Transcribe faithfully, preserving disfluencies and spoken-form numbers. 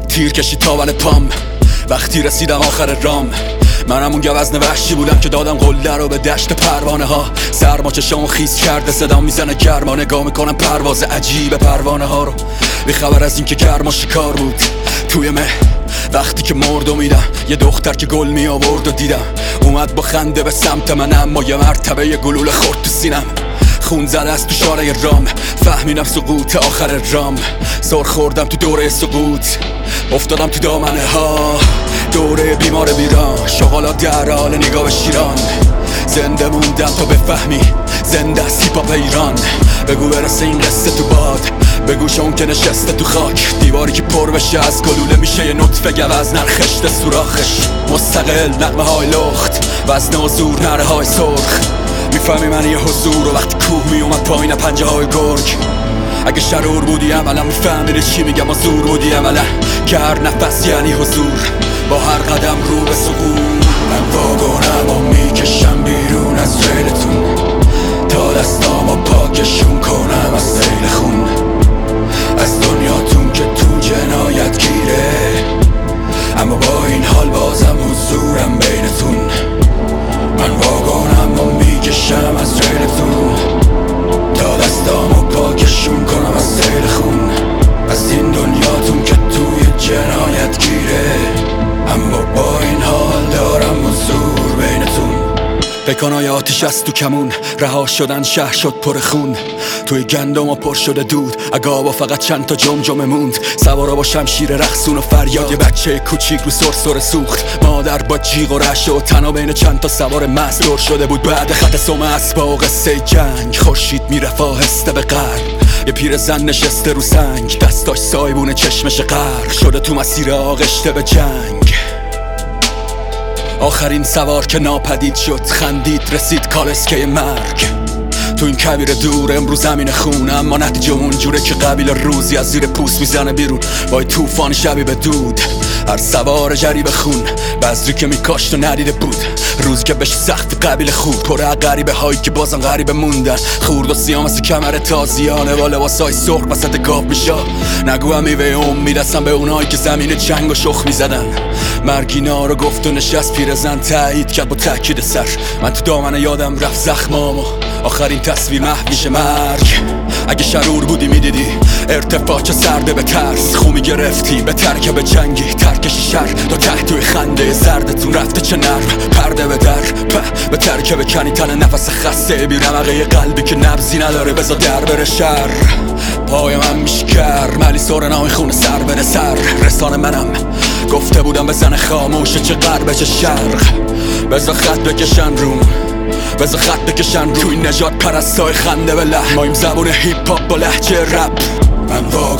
تیر کشی تاول پام وقتی رسیدم آخر رام. منم اون گوزن وحشی بودم که دادم قله رو به دشت پروانه ها. سرما چشامو خیس کرده صدام میزنه گرما، نگاه میکنم پرواز عجیب پروانه ها رو، بی خبر از این که گرما شکار بود توی مه. وقتی که مرد و میدم یه دختر که گل می آورد و دیدم اومد با خنده به سمت من، اما یه مرتبه یه گلوله خورد تو سینم. خون زده از تو شاره رام، فهمیدم سقوط آخر رام. سر خوردم تو دوره سقوط، افتادم تو دامنه ها. دوره بیمار بیران، شغالا در حال نگاه به شیران. زنده موندم تا بفهمی زنده است هیپ هاپ ایران. بگو برسه این قصه تو باد، بگو شون که نشسته تو خاک. دیواری که پر بشه از گلوله میشه یه نطفه گوز نرخشته سوراخش. مستقل نغمه های لخت، وزن و زور نره های سرخ. میفهمی من یه حضور و وقتی کوه میومد پایین پنجه های گرگ. اگه شرور بودی عملا میفهمیدی چی میگم و زور بودی عملا، که هر نفس یعنی حضور با هر قدم رو به سقوط. من واگنم و میکشم بیرون از ریلتون تا دستامو پاکشون کنم از سیل خون. از دنیاتون که تو جنایت گیره، اما با این حال بازم حضورم بینتون. من واگنم و میکشم از ریلتون تا دستامو پاکشون کنم از سیل خون. از این دنیاتون که توی جنایت گیره، اما با این حال دارم حضور بینتون. بکنای آتیش از تو کمون، رها شدن شهر شد پر خون. توی گندم و پر شده دود، اگابا فقط چند تا جمجمه موند. سوارا با شمشیر رقصون و فریاد، یه بچه کوچیک رو سرسره سوخت. مادر با جیغ و رعشه و تنها بین چند تا سوار مست دور شده بود. بعد خط سم اسباق قصه جنگ، خورشید میرفت آهسته به غرب. یه پیرزن نشسته رو سنگ، دستاش سایبون چشمش غرق شده تو مسیر آغشته به جنگ. آخرین سوار که ناپدید شد، خندید رسید کالسکه مرگ. تو این کویر دور امروز زمین خون، اما نتیجه اون جوره که قبیل روزی از زیر پوست میزنه بیرون با طوفان شبی به دود. هر سوار جریب خون، بذری که میکاشت و ندیده بود. روزی که بشه سخت قبیل خوب، پر غریبه هایی که بازم غریبه موندن. خورد و سیاه مثل کمر تازیانه با لباسای سرخ وسط گاف میشه. نگو هم میوه امید هستم به اونایی که زمین جنگ و شخ میزدن. مرگینا رو گفت و نشست پیرزن تایید کرد با تاکید سر. من تو دامنه یادم رفت زخمامو، آخرین تصویر محو میشه مرگ. اگه شرور بودی میدیدی ارتفاع چه سرده به ترس. خومی گرفتی به ترکب جنگی، ترکشی شر تا ته توی خنده زردتون رفته چه نرم. پرده به در په به ترکب کنی تن نفس خسته بی رمقه قلبی که نبزی نداره بذار در بره شر. پای من میشکر ملی سورنای خون سر بره سر. رسانه منم گفته بودم بزن خاموشه چه غرب چه شرق. بذار خط بکشن روم، بذار خط بکشن رو. توی نجات پرستای خنده به لحن، مایم زبون هیپ هاپ با لهجه رپ. من واقع